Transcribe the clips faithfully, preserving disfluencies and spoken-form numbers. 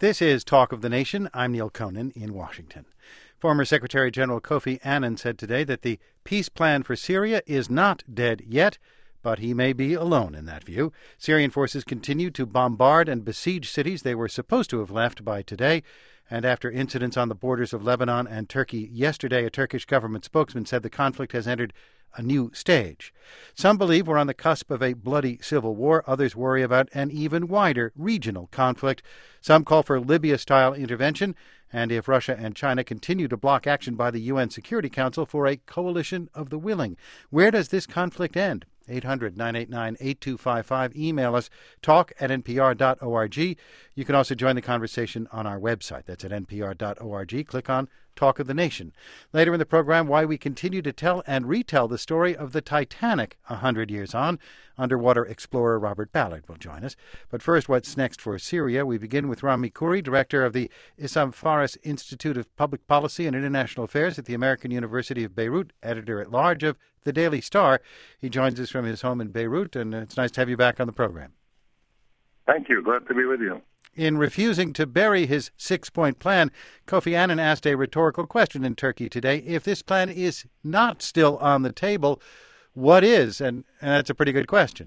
This is Talk of the Nation. I'm Neil Conan in Washington. Former Secretary General Kofi Annan said today that the peace plan for Syria is not dead yet, but he may be alone in that view. Syrian forces continue to bombard and besiege cities they were supposed to have left by today. And after incidents on the borders of Lebanon and Turkey yesterday, a Turkish government spokesman said the conflict has entered a new stage. Some believe we're on the cusp of a bloody civil war. Others worry about an even wider regional conflict. Some call for Libya-style intervention, and if Russia and China continue to block action by the U N Security Council, for a coalition of the willing. Where does this conflict end? eight hundred, nine eight nine, eight two five five. Email us, talk at n p r dot org. You can also join the conversation on our website. That's at n p r dot org. Click on Talk of the Nation. Later in the program, why we continue to tell and retell the story of the Titanic a hundred years on. Underwater explorer Robert Ballard will join us. But first, what's next for Syria? We begin with Rami Khouri, director of the Issam Fares Institute of Public Policy and International Affairs at the American University of Beirut, editor-at-large of The Daily Star. He joins us from his home in Beirut, and it's nice to have you back on the program. Thank you. Glad to be with you. In refusing to bury his six-point plan, Kofi Annan asked a rhetorical question in Turkey today. If this plan is not still on the table, what is? And, and that's a pretty good question.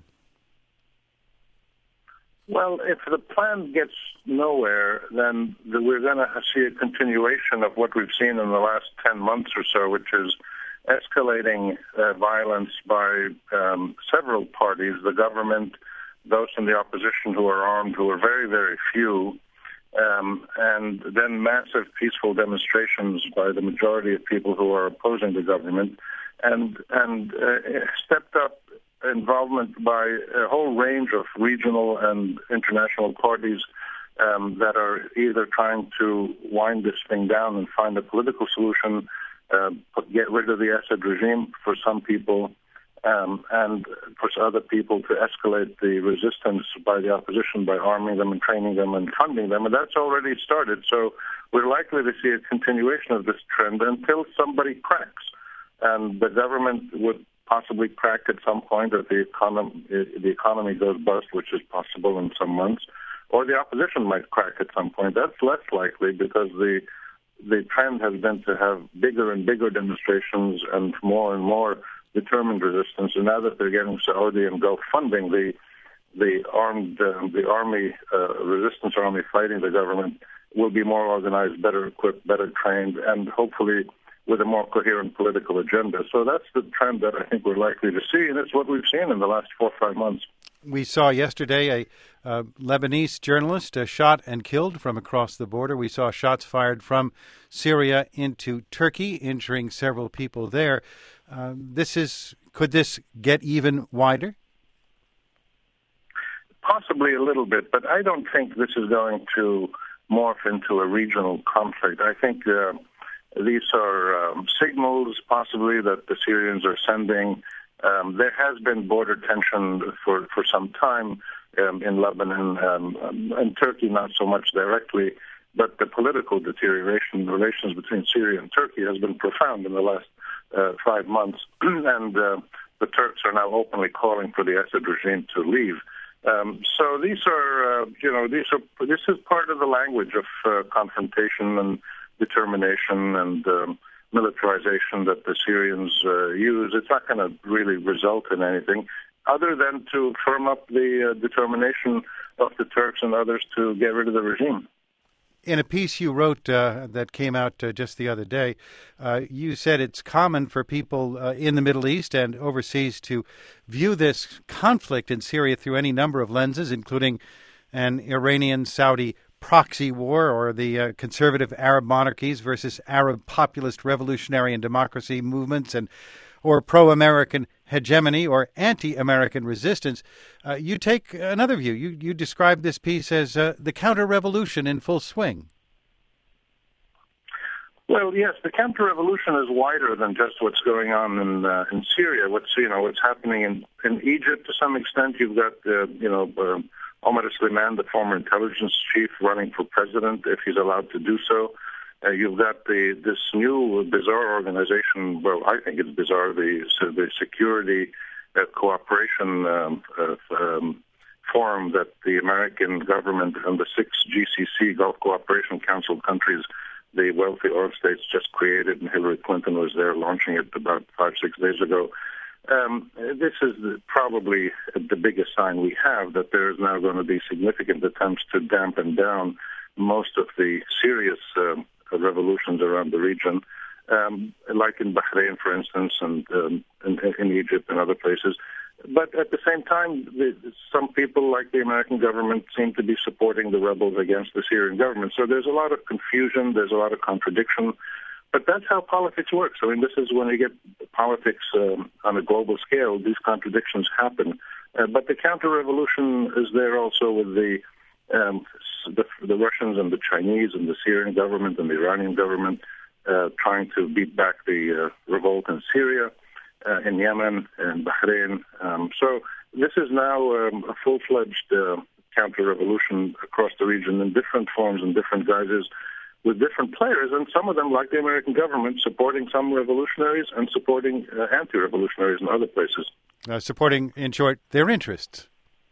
Well, if the plan gets nowhere, then the, we're going to see a continuation of what we've seen in the last ten months or so, which is escalating uh, violence by um, several parties, the government, those in the opposition who are armed, who are very, very few, um, and then massive peaceful demonstrations by the majority of people who are opposing the government, and and uh, stepped up involvement by a whole range of regional and international parties um, that are either trying to wind this thing down and find a political solution, uh, get rid of the Assad regime for some people, Um, and for other people to escalate the resistance by the opposition by arming them and training them and funding them. And that's already started. So we're likely to see a continuation of this trend until somebody cracks. And the government would possibly crack at some point if the economy, if the economy goes bust, which is possible in some months, or the opposition might crack at some point. That's less likely because the the trend has been to have bigger and bigger demonstrations and more and more determined resistance, and now that they're getting Saudi and Gulf funding, the the armed uh, the army uh, resistance army fighting the government will be more organized, better equipped, better trained, and hopefully with a more coherent political agenda. So that's the trend that I think we're likely to see, and it's what we've seen in the last four or five months. We saw yesterday a uh, Lebanese journalist uh, shot and killed from across the border. We saw shots fired from Syria into Turkey, injuring several people there. Uh, this is could this get even wider? Possibly a little bit, but I don't think this is going to morph into a regional conflict. I think uh, these are um, signals, possibly, that the Syrians are sending. Um, there has been border tension for, for some time um, in Lebanon um, and Turkey, not so much directly, but the political deterioration in relations between Syria and Turkey has been profound in the last uh, five months, and uh, the Turks are now openly calling for the Assad regime to leave. Um, so these are, uh, you know, these are this is part of the language of uh, confrontation and determination and um, militarization that the Syrians uh, use. It's not going to really result in anything other than to firm up the uh, determination of the Turks and others to get rid of the regime. In a piece you wrote uh, that came out uh, just the other day, uh, you said it's common for people uh, in the Middle East and overseas to view this conflict in Syria through any number of lenses, including an Iranian-Saudi proxy war, or the uh, conservative Arab monarchies versus Arab populist revolutionary and democracy movements, and or pro-American hegemony or anti-American resistance. Uh, you take another view. You you describe this piece as uh, the counter-revolution in full swing. Well, yes, the counter-revolution is wider than just what's going on in uh, in Syria. What's you know what's happening in, in Egypt to some extent. You've got uh, you know uh, Omar Suleiman, the former intelligence chief, running for president if he's allowed to do so. Uh, you've got the this new bizarre organization. Well, I think it's bizarre. The so the security uh, cooperation um, uh, um, forum that the American government and the six G C C, Gulf Cooperation Council countries, the wealthy oil states, just created, and Hillary Clinton was there launching it about five, six days ago. Um, this is probably the biggest sign we have that there is now going to be significant attempts to dampen down most of the serious um, revolutions around the region, um, like in Bahrain, for instance, and um, in, in Egypt and other places. But at the same time, the, some people, like the American government, seem to be supporting the rebels against the Syrian government. So there's a lot of confusion, there's a lot of contradiction. But that's how politics works. I mean, this is when you get politics um, on a global scale, these contradictions happen. Uh, but the counter-revolution is there also with the, um, the the Russians and the Chinese and the Syrian government and the Iranian government uh, trying to beat back the uh, revolt in Syria, uh, in Yemen, and Bahrain. Um, so this is now um, a full-fledged uh, counter-revolution across the region in different forms and different guises, with different players, and some of them, like the American government, supporting some revolutionaries and supporting uh, anti-revolutionaries in other places. Uh, supporting, in short, their interests.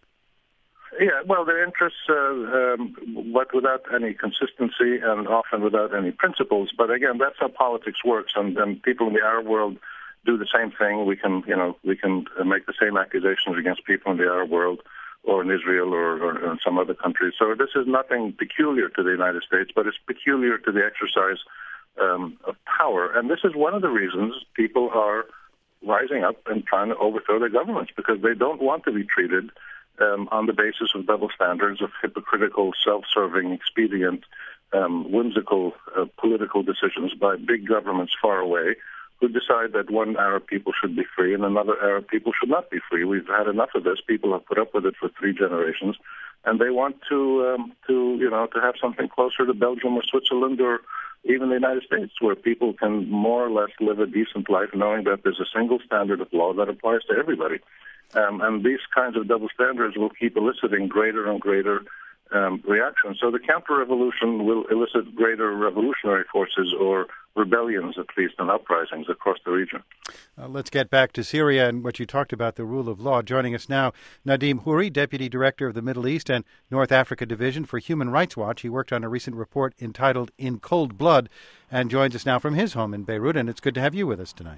Yeah, well, their interests, uh, um, but without any consistency and often without any principles. But again, that's how politics works, and, and people in the Arab world do the same thing. We can, you know, we can make the same accusations against people in the Arab world, or in Israel, or, or in some other countries. So this is nothing peculiar to the United States, but it's peculiar to the exercise um, of power. And this is one of the reasons people are rising up and trying to overthrow their governments, because they don't want to be treated um, on the basis of double standards, of hypocritical, self-serving, expedient, um, whimsical uh, political decisions by big governments far away, who decide that one Arab people should be free and another Arab people should not be free. We've had enough of this. People have put up with it for three generations, and they want to, um, to you know, to have something closer to Belgium or Switzerland or even the United States, where people can more or less live a decent life knowing that there's a single standard of law that applies to everybody. Um, and these kinds of double standards will keep eliciting greater and greater Um, reaction. So the counter-revolution will elicit greater revolutionary forces, or rebellions at least, and uprisings across the region. Uh, let's get back to Syria and what you talked about, the rule of law. Joining us now, Nadim Houri, Deputy Director of the Middle East and North Africa Division for Human Rights Watch. He worked on a recent report entitled In Cold Blood and joins us now from his home in Beirut, and it's good to have you with us tonight.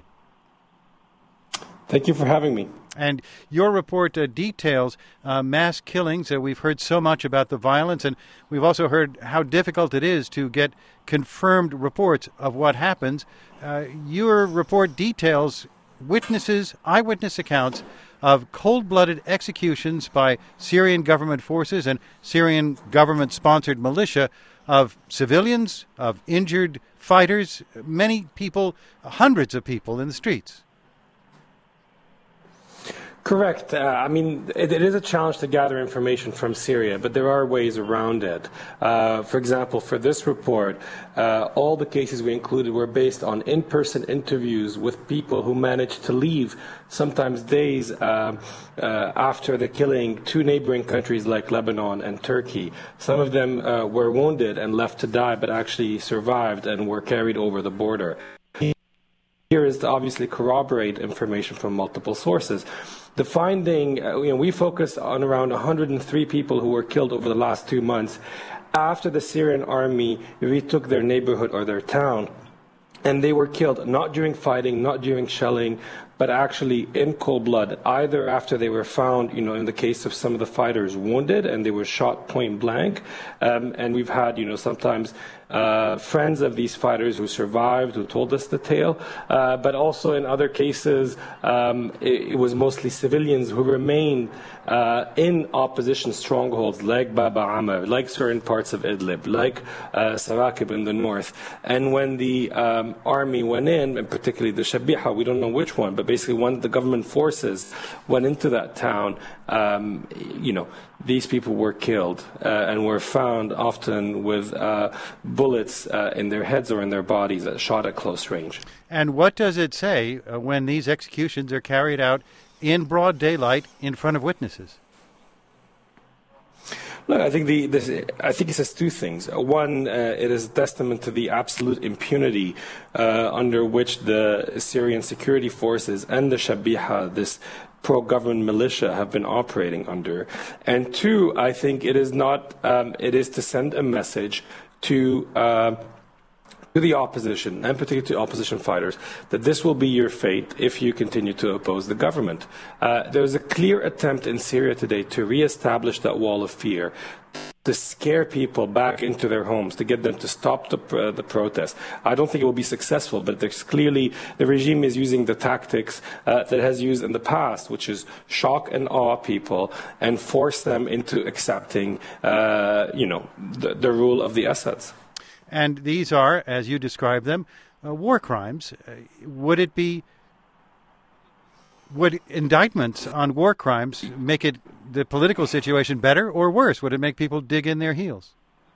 Thank you for having me. And your report uh, details uh, mass killings. Uh, we've heard so much about the violence, and we've also heard how difficult it is to get confirmed reports of what happens. Uh, your report details witnesses, eyewitness accounts of cold-blooded executions by Syrian government forces and Syrian government-sponsored militia of civilians, of injured fighters, many people, hundreds of people in the streets. Correct. Uh, I mean, it, it is a challenge to gather information from Syria, but there are ways around it. Uh, for example, for this report, uh, all the cases we included were based on in-person interviews with people who managed to leave, sometimes days uh, uh, after the killing, to neighboring countries like Lebanon and Turkey. Some of them uh, were wounded and left to die, but actually survived and were carried over the border. Here is to obviously corroborate information from multiple sources. The finding, uh, you know, we focused on around one hundred three people who were killed over the last two months after the Syrian army retook their neighborhood or their town. And they were killed not during fighting, not during shelling, but actually in cold blood, either after they were found, you know, in the case of some of the fighters, wounded and they were shot point blank. Um, and we've had, you know, sometimes uh, friends of these fighters who survived, who told us the tale. Uh, but also in other cases, um, it, it was mostly civilians who remained uh, in opposition strongholds like Bab Amr, like certain parts of Idlib, like uh, Sarakib in the north. And when the um, army went in, and particularly the Shabiha, we don't know which one, but basically when the government forces went into that town, um, you know, these people were killed uh, and were found often with uh, bullets uh, in their heads or in their bodies that shot at close range. And what does it say uh, when these executions are carried out in broad daylight in front of witnesses? Look, I think the this, I think it says two things. One, uh, it is a testament to the absolute impunity uh, under which the Syrian security forces and the Shabiha, this pro-government militia have been operating under. And two, I think it is not, um, it is to send a message to uh, to the opposition, and particularly to opposition fighters, that this will be your fate if you continue to oppose the government. Uh, there's a clear attempt in Syria today to reestablish that wall of fear, to scare people back into their homes, to get them to stop the, uh, the protest. I don't think it will be successful, but there's clearly the regime is using the tactics uh, that it has used in the past, which is shock and awe people and force them into accepting, uh, you know, the, the rule of the Assads. And these are, as you describe them, uh, war crimes. Uh, would it be, would indictments on war crimes make it the political situation better or worse? Would it make people dig in their heels?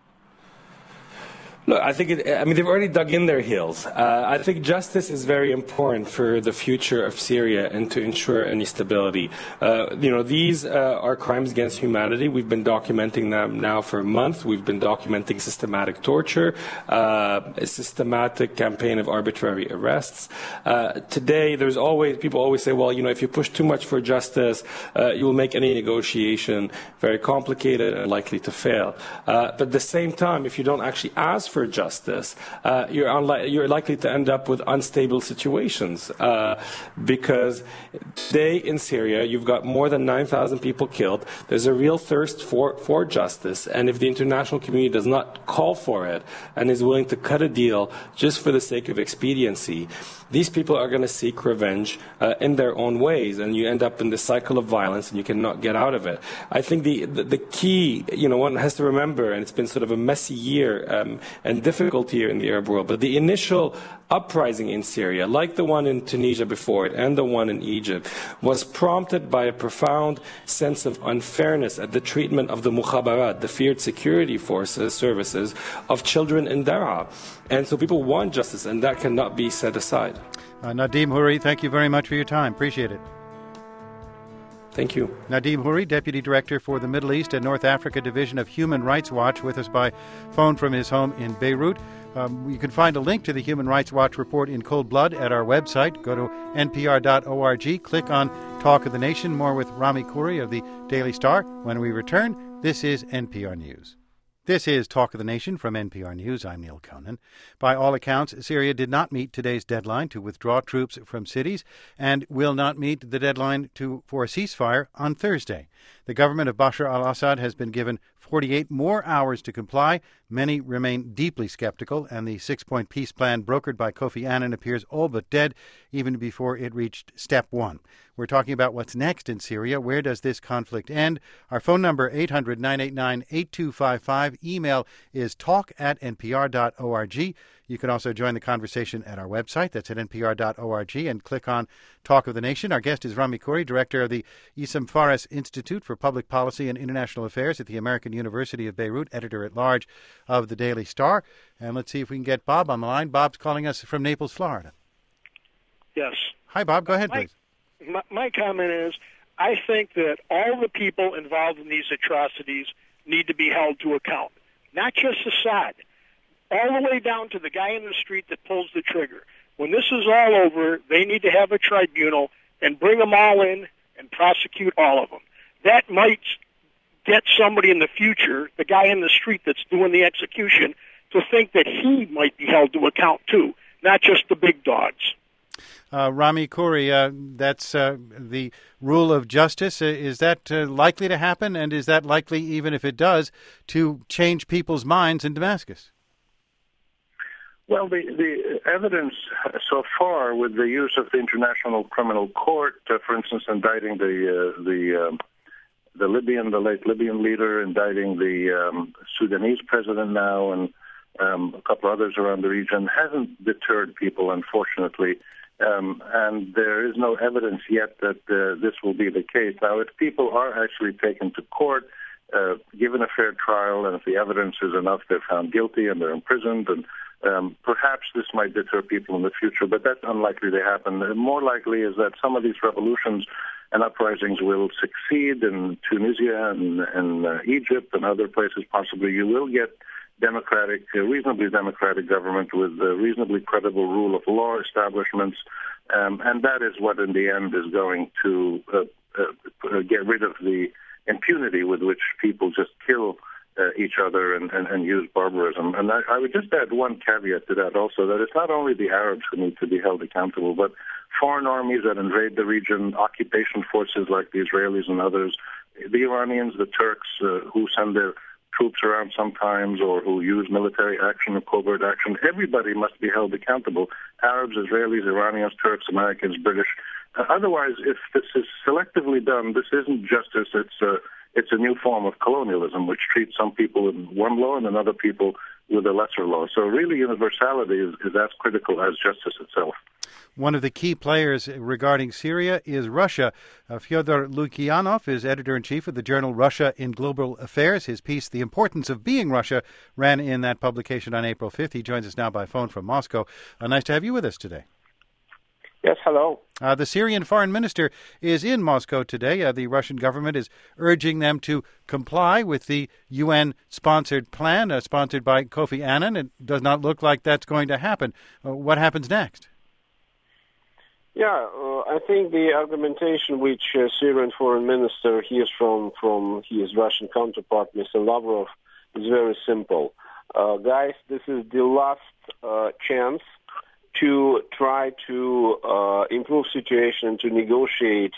Look, I think, it, I mean, they've already dug in their heels. Uh, I think justice is very important for the future of Syria and to ensure any stability. Uh, you know, these uh, are crimes against humanity. We've been documenting them now for a month. We've been documenting systematic torture, uh, a systematic campaign of arbitrary arrests. Uh, today, there's always, people always say, well, you know, if you push too much for justice, uh, you will make any negotiation very complicated and likely to fail. Uh, but at the same time, if you don't actually ask for justice, uh, you're, unli- you're likely to end up with unstable situations uh, because today in Syria you've got more than nine thousand people killed. There's a real thirst for, for justice, and if the international community does not call for it and is willing to cut a deal just for the sake of expediency, these people are going to seek revenge uh, in their own ways, and you end up in this cycle of violence and you cannot get out of it. I think the, the, the key, you know, one has to remember, and it's been sort of a messy year um, and difficult year in the Arab world, but the initial uprising in Syria, like the one in Tunisia before it and the one in Egypt, was prompted by a profound sense of unfairness at the treatment of the mukhabarat, the feared security forces, services, of children in Daraa. And so people want justice, and that cannot be set aside. Uh, Nadim Houri, thank you very much for your time. Appreciate it. Thank you. Nadim Houri, Deputy Director for the Middle East and North Africa Division of Human Rights Watch, with us by phone from his home in Beirut. Um, you can find a link to the Human Rights Watch report in cold blood at our website. Go to N P R dot org, click on Talk of the Nation. More with Rami Khouri of the Daily Star. When we return, this is N P R News. This is Talk of the Nation from N P R News. I'm Neil Conan. By all accounts, Syria did not meet today's deadline to withdraw troops from cities and will not meet the deadline to for a ceasefire on Thursday. The government of Bashar al-Assad has been given forty-eight more hours to comply. Many remain deeply skeptical, and the six-point peace plan brokered by Kofi Annan appears all but dead, even before it reached step one. We're talking about what's next in Syria. Where does this conflict end? Our phone number, eight hundred, nine eight nine, eight two five five. Email is talk at N P R dot org. You can also join the conversation at our website. That's at N P R dot org, and click on Talk of the Nation. Our guest is Rami Khouri, Director of the Issam Fares Institute for Public Policy and International Affairs at the American University of Beirut, Editor-at-Large of the Daily Star. And let's see if we can get Bob on the line. Bob's calling us from Naples, Florida. Yes. Hi, Bob. Go ahead, my, please. My, my comment is, I think that all the people involved in these atrocities need to be held to account. Not just Assad, all the way down to the guy in the street that pulls the trigger. When this is all over, they need to have a tribunal and bring them all in and prosecute all of them. That might get somebody in the future, the guy in the street that's doing the execution, to think that he might be held to account too, not just the big dogs. Uh, Rami Khouri, uh, that's uh, the rule of justice. Uh, is that uh, likely to happen? And is that likely, even if it does, to change people's minds in Damascus? Well, the, the evidence so far with the use of the International Criminal Court, uh, for instance, indicting the uh, the um, the Libyan, the late Libyan leader, indicting the um, Sudanese president now, and um, a couple others around the region, hasn't deterred people, unfortunately. Um, and there is no evidence yet that uh, this will be the case. Now, if people are actually taken to court, uh, given a fair trial, and if the evidence is enough, they're found guilty and they're imprisoned, and um, perhaps this might deter people in the future, but that's unlikely to happen. And more likely is that some of these revolutions and uprisings will succeed in Tunisia and, and uh, Egypt and other places. Possibly you will get democratic, uh, reasonably democratic government with uh, reasonably credible rule of law establishments, Um, and that is what, in the end, is going to uh, uh, get rid of the impunity with which people just kill uh, each other and, and, and use barbarism. And I, I would just add one caveat to that also, that it's not only the Arabs who need to be held accountable, but foreign armies that invade the region, occupation forces like the Israelis and others, the Iranians, the Turks, uh, who send their troops around sometimes or who use military action or covert action. Everybody must be held accountable. Arabs, Israelis, Iranians, Turks, Americans, British. Uh, otherwise, if this is selectively done, this isn't justice. It's a, it's a new form of colonialism, which treats some people in one law and another people with a lesser law. So really, universality is, is as critical as justice itself. One of the key players regarding Syria is Russia. Uh, Fyodor Lukyanov is editor-in-chief of the journal Russia in Global Affairs. His piece, The Importance of Being Russia, ran in that publication on April fifth. He joins us now by phone from Moscow. Uh, nice to have you with us today. Yes, hello. Uh, the Syrian foreign minister is in Moscow today. Uh, the Russian government is urging them to comply with the U N-sponsored plan, uh, sponsored by Kofi Annan. It does not look like that's going to happen. Uh, what happens next? Yeah, uh, I think the argumentation which uh, Syrian foreign minister hears from, from his Russian counterpart, Mister Lavrov, is very simple. Uh, guys, this is the last uh, chance to try to uh, improve situation, to negotiate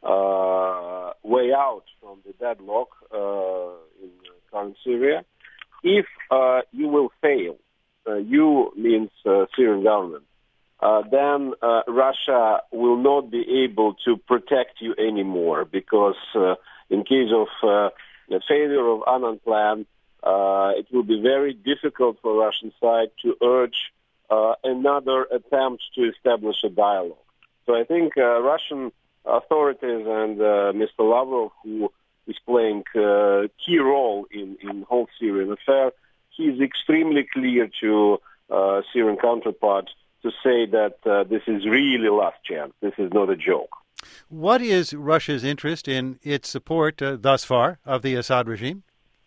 uh, way out from the deadlock uh, in current Syria. If uh, you will fail, uh, you means uh, Syrian government, Uh, then uh, Russia will not be able to protect you anymore, because uh, in case of uh, the failure of Annan plan, uh, it will be very difficult for Russian side to urge uh, another attempt to establish a dialogue. So I think uh, Russian authorities and uh, Mister Lavrov, who is playing a uh, key role in in whole Syrian affair, he is extremely clear to uh, Syrian counterparts to say that uh, this is really last chance. This is not a joke. What is Russia's interest in its support uh, thus far of the Assad regime?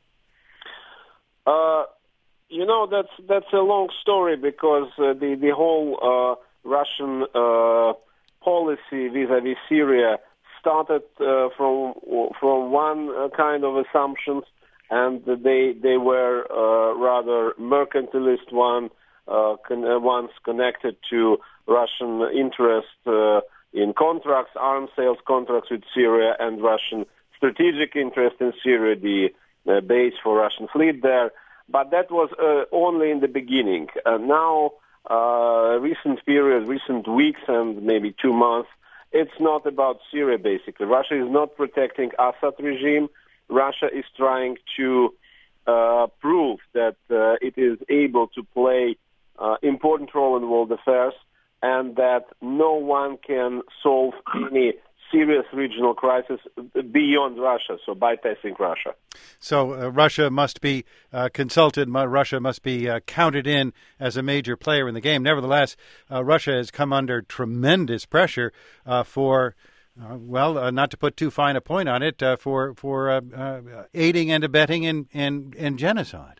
Uh, you know, that's that's a long story, because uh, the the whole uh, Russian uh, policy vis-a-vis Syria started uh, from from one uh, kind of assumptions, and they they were uh, rather mercantilist one. Uh, con- uh, ones connected to Russian interest uh, in contracts, arms sales contracts with Syria, and Russian strategic interest in Syria, the uh, base for Russian fleet there. But that was uh, only in the beginning. Uh, now, uh, recent period, recent weeks and maybe two months, it's not about Syria, basically. Russia is not protecting Assad regime. Russia is trying to uh, prove that uh, it is able to play Uh, important role in world affairs, and that no one can solve any serious regional crisis beyond Russia, so bypassing Russia. So uh, Russia must be uh, consulted, Russia must be uh, counted in as a major player in the game. Nevertheless, uh, Russia has come under tremendous pressure uh, for, uh, well, uh, not to put too fine a point on it, uh, for, for uh, uh, aiding and abetting in, in, in genocide.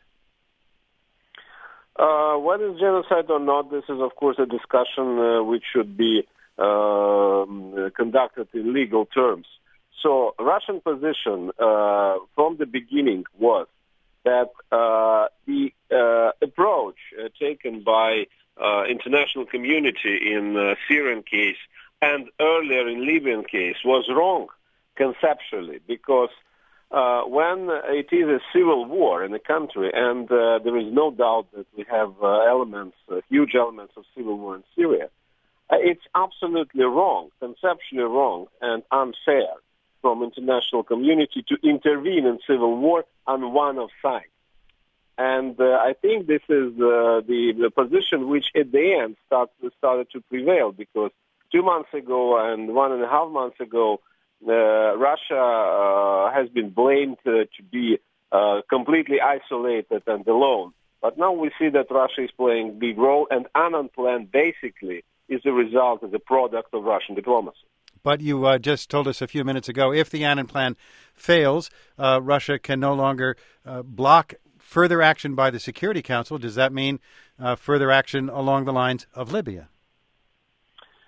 Uh, whether it's genocide or not, this is, of course, a discussion uh, which should be uh, conducted in legal terms. So Russian position uh, from the beginning was that uh, the uh, approach uh, taken by uh, international community in uh, Syrian case and earlier in Libyan case was wrong conceptually, because Uh, when it is a civil war in a country, and uh, there is no doubt that we have uh, elements, uh, huge elements of civil war in Syria, uh, it's absolutely wrong, conceptually wrong and unfair from international community to intervene in civil war on one of sides. And uh, I think this is uh, the, the position which at the end start, started to prevail, because two months ago and one and a half months ago, Uh, Russia uh, has been blamed uh, to be uh, completely isolated and alone. But now we see that Russia is playing a big role, and Annan plan basically is a result, is a product of Russian diplomacy. But you uh, just told us a few minutes ago, if the Annan plan fails, uh, Russia can no longer uh, block further action by the Security Council. Does that mean uh, further action along the lines of Libya?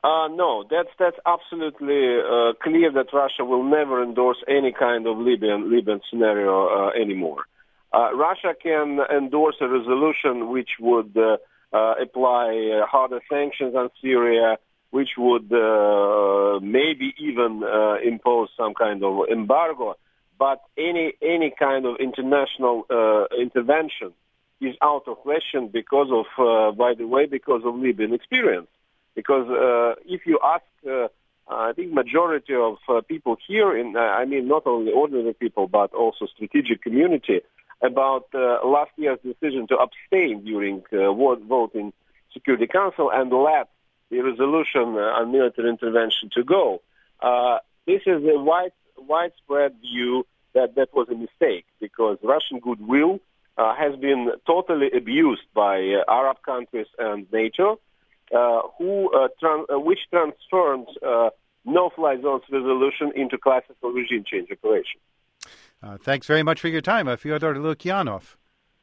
Uh, no, that's that's absolutely uh, clear that Russia will never endorse any kind of Libyan Libyan scenario uh, anymore. Uh, Russia can endorse a resolution which would uh, uh, apply uh, harder sanctions on Syria, which would uh, maybe even uh, impose some kind of embargo. But any any kind of international uh, intervention is out of question because of, uh, by the way, because of Libyan experience. Because uh, if you ask, uh, I think majority of uh, people here, in uh, I mean not only ordinary people but also strategic community, about uh, last year's decision to abstain during uh, vote in Security Council and let the resolution uh, on military intervention to go. Uh, this is a wide, widespread view that that was a mistake because Russian goodwill uh, has been totally abused by uh, Arab countries and NATO. Uh, who, uh, tran- uh, which transforms uh, no-fly zones resolution into classical regime change operation. Uh, thanks very much for your time, uh, Fyodor Lukyanov.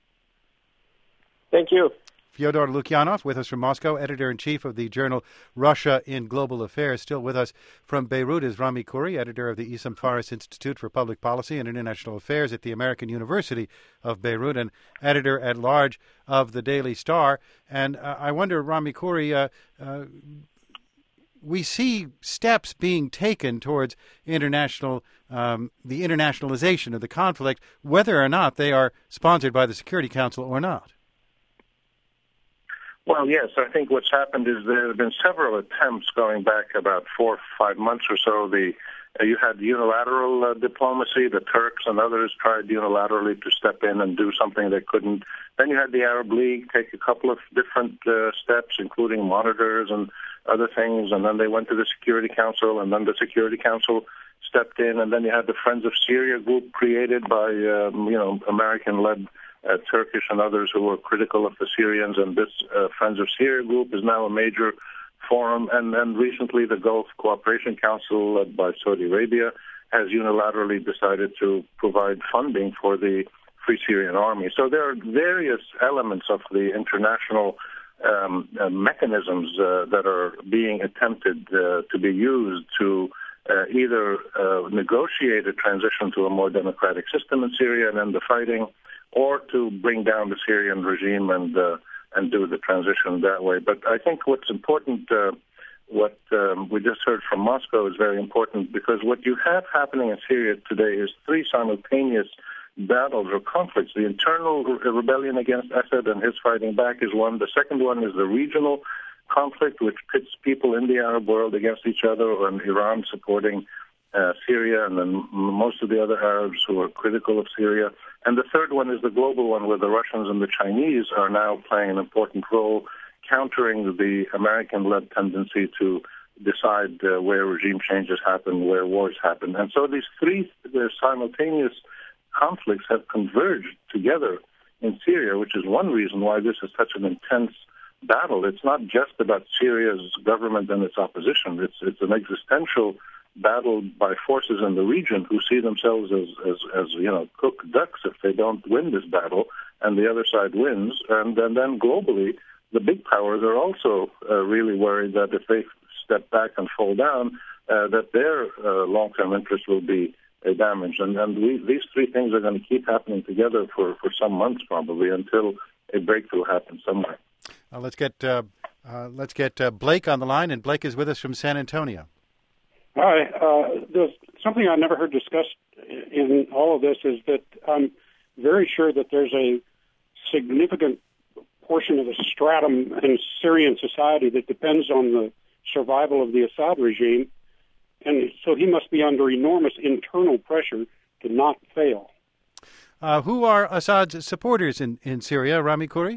Thank you. Fyodor Lukyanov, with us from Moscow, editor-in-chief of the journal Russia in Global Affairs. Still with us from Beirut is Rami Khouri, editor of the Isam Faris Institute for Public Policy and International Affairs at the American University of Beirut and editor-at-large of the Daily Star. And uh, I wonder, Rami Khouri, uh, uh, we see steps being taken towards international, um, the internationalization of the conflict, whether or not they are sponsored by the Security Council or not. Well, yes, I think what's happened is there have been several attempts going back about four or five months or so. The uh, you had unilateral uh, diplomacy. The Turks and others tried unilaterally to step in and do something they couldn't. Then you had the Arab League take a couple of different uh, steps, including monitors and other things, and then they went to the Security Council, and then the Security Council stepped in, and then you had the Friends of Syria group created by um, you know American-led Uh, Turkish and others who were critical of the Syrians, and this uh, Friends of Syria group is now a major forum. And then recently the Gulf Cooperation Council, led by Saudi Arabia, has unilaterally decided to provide funding for the Free Syrian Army. So there are various elements of the international um, uh, mechanisms uh, that are being attempted uh, to be used to uh, either uh, negotiate a transition to a more democratic system in Syria and end the fighting, or to bring down the Syrian regime and uh, and do the transition that way. But I think what's important, uh, what um, we just heard from Moscow is very important, because what you have happening in Syria today is three simultaneous battles or conflicts. The internal re- rebellion against Assad and his fighting back is one. The second one is the regional conflict, which pits people in the Arab world against each other, and Iran supporting Uh, Syria, and then most of the other Arabs who are critical of Syria. And the third one is the global one, where the Russians and the Chinese are now playing an important role, countering the American-led tendency to decide uh, where regime changes happen, where wars happen. And so these three the simultaneous conflicts have converged together in Syria, which is one reason why this is such an intense battle. It's not just about Syria's government and its opposition. It's, it's an existential battle by forces in the region who see themselves as, as, as you know, cooked ducks if they don't win this battle, and the other side wins. And, and then globally, the big powers are also uh, really worried that if they step back and fall down, uh, that their uh, long-term interest will be uh, damaged. And, and we, these three things are going to keep happening together for, for some months probably until a breakthrough happens somewhere. Uh, let's get uh, uh, let's get uh, Blake on the line, and Blake is with us from San Antonio. Hi. Uh, there's something I never heard discussed in all of this is that I'm very sure that there's a significant portion of the stratum in Syrian society that depends on the survival of the Assad regime, and so he must be under enormous internal pressure to not fail. Uh, who are Assad's supporters in, in Syria, Rami Khouri?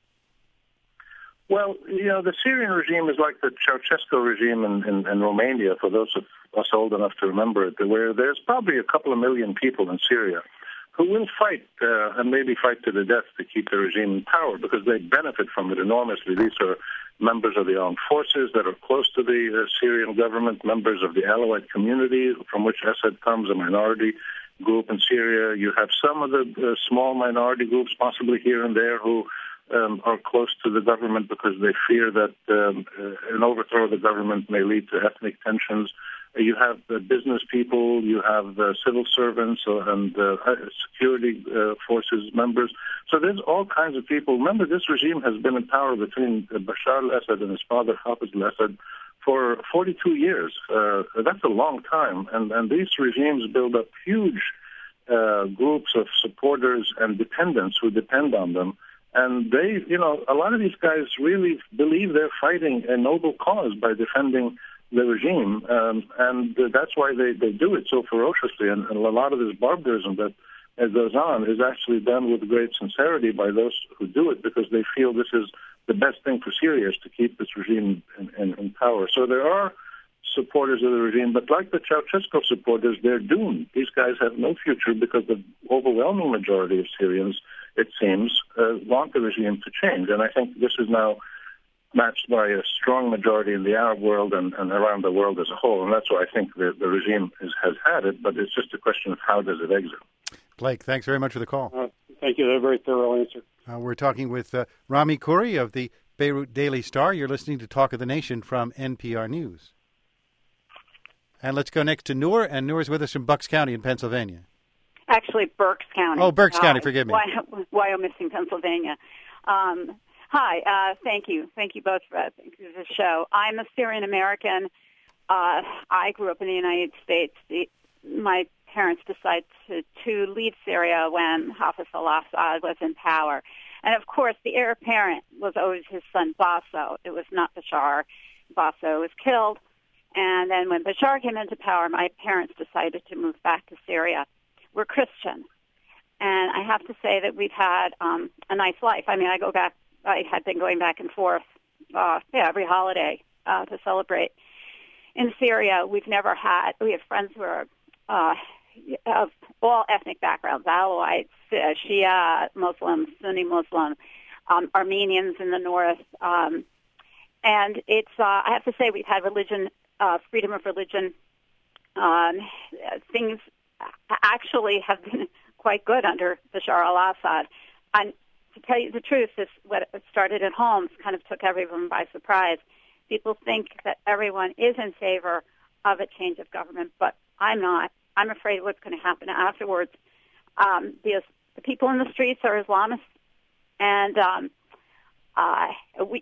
Well, you know, the Syrian regime is like the Ceausescu regime in, in, in Romania, for those of us old enough to remember it, where there's probably a couple of million people in Syria who will fight uh, and maybe fight to the death to keep the regime in power because they benefit from it enormously. These are members of the armed forces that are close to the uh, Syrian government, members of the Alawite community from which Assad comes, a minority group in Syria. You have some of the uh, small minority groups, possibly here and there, who um, are close to the government because they fear that um, uh, an overthrow of the government may lead to ethnic tensions. You have the business people, you have the civil servants and uh, security uh, forces members. So there's all kinds of people. Remember, this regime has been in power between Bashar al-Assad and his father, Hafiz al-Assad, for forty-two years. Uh, that's a long time. And, and these regimes build up huge uh, groups of supporters and dependents who depend on them. And they, you know, a lot of these guys really believe they're fighting a noble cause by defending the regime, um, and uh, that's why they, they do it so ferociously. And, and a lot of this barbarism that uh, goes on is actually done with great sincerity by those who do it, because they feel this is the best thing for Syria, is to keep this regime in, in, in power. So there are supporters of the regime, but like the Ceausescu supporters, they're doomed. These guys have no future because the overwhelming majority of Syrians, it seems, uh, want the regime to change. And I think this is now matched by a strong majority in the Arab world and, and around the world as a whole. And that's why I think the, the regime is, has had it, but it's just a question of how does it exit. Blake, thanks very much for the call. Uh, thank you. That's a very thorough answer. Uh, we're talking with uh, Rami Khouri of the Beirut Daily Star. You're listening to Talk of the Nation from N P R News. And let's go next to Noor, and Noor is with us from Bucks County in Pennsylvania. Actually, Berks County. Oh, Berks uh, County, forgive me. Wyomissing, Pennsylvania. Um, Hi, uh, thank you. Thank you both for the show. I'm a Syrian-American. Uh, I grew up in the United States. The, my parents decided to, to leave Syria when Hafiz al-Assad was in power. And, of course, the heir apparent was always his son, Baso. It was not Bashar. Baso was killed. And then when Bashar came into power, my parents decided to move back to Syria. We're Christian. And I have to say that we've had um, a nice life. I mean, I go back. I had been going back and forth, uh, yeah, every holiday uh, to celebrate. In Syria, we've never had, we have friends who are uh, of all ethnic backgrounds, Alawites, uh, Shia, Muslims, Sunni Muslim, um, Armenians in the north. Um, and it's, uh, I have to say, we've had religion, uh, freedom of religion. Um, things actually have been quite good under Bashar al-Assad. And to tell you the truth, this what started at Homs kind of took everyone by surprise. People think that everyone is in favor of a change of government, but I'm not. I'm afraid what's going to happen afterwards. Um, the, the people in the streets are Islamists, and um, uh, we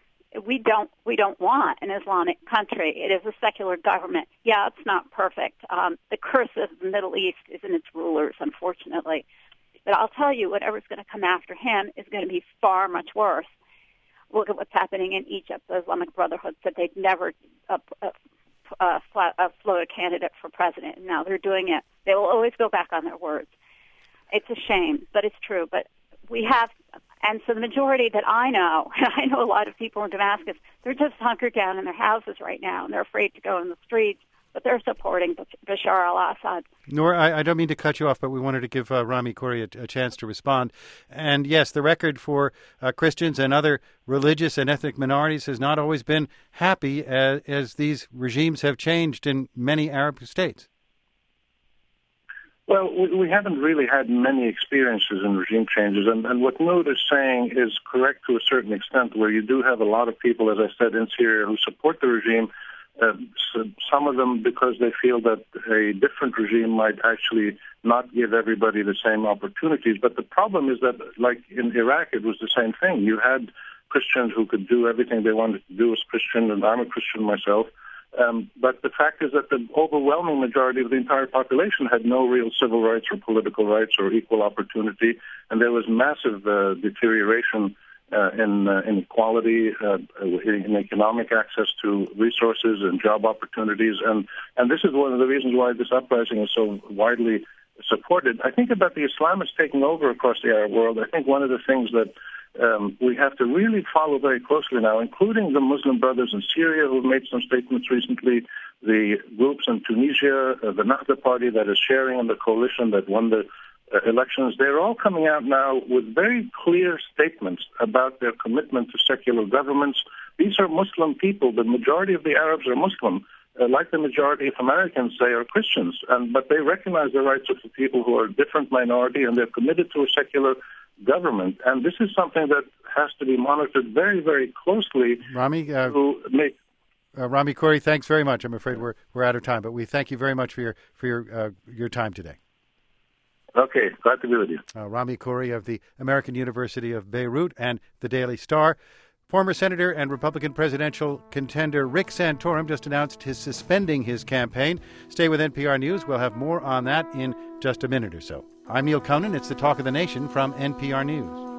we don't we don't want an Islamic country. It is a secular government. Yeah, it's not perfect. Um, the curse of the Middle East is in its rulers, unfortunately. But I'll tell you, whatever's going to come after him is going to be far much worse. Look at what's happening in Egypt. The Islamic Brotherhood said they'd never uh, uh, uh, uh, float a candidate for president, and now they're doing it. They will always go back on their words. It's a shame, but it's true. But we have, and so the majority that I know, and I know a lot of people in Damascus, they're just hunkered down in their houses right now, and they're afraid to go in the streets. But they're supporting Bashar al-Assad. Nor, I, I don't mean to cut you off, but we wanted to give uh, Rami Khouri a, a chance to respond. And yes, the record for uh, Christians and other religious and ethnic minorities has not always been happy as, as these regimes have changed in many Arab states. Well, we, we haven't really had many experiences in regime changes, and, and what Noor is saying is correct to a certain extent, where you do have a lot of people, as I said, in Syria who support the regime. Uh, so some of them because they feel that a different regime might actually not give everybody the same opportunities. But the problem is that, like in Iraq, it was the same thing. You had Christians who could do everything they wanted to do as Christian, and I'm a Christian myself. Um, but the fact is that the overwhelming majority of the entire population had no real civil rights or political rights or equal opportunity, and there was massive uh, deterioration Uh, in uh, inequality, uh, in economic access to resources and job opportunities. And, and this is one of the reasons why this uprising is so widely supported. I think about the Islamists taking over across the Arab world. I think one of the things that um, we have to really follow very closely now, including the Muslim Brothers in Syria who have made some statements recently, the groups in Tunisia, uh, the Nahda party that is sharing in the coalition that won the Uh, elections, they're all coming out now with very clear statements about their commitment to secular governments. These are Muslim people. The majority of the Arabs are Muslim, uh, like the majority of Americans, they are Christians. And, but they recognize the rights of the people who are a different minority, and they're committed to a secular government. And this is something that has to be monitored very, very closely. Rami, uh, to make. Uh, Rami Khouri, thanks very much. I'm afraid we're we're out of time, but we thank you very much for your for your uh, your time today. Okay, glad to be with you. Uh, Rami Khouri of the American University of Beirut and the Daily Star. Former Senator and Republican presidential contender Rick Santorum just announced his suspending his campaign. Stay with N P R News. We'll have more on that in just a minute or so. I'm Neil Conan. It's the Talk of the Nation from N P R News.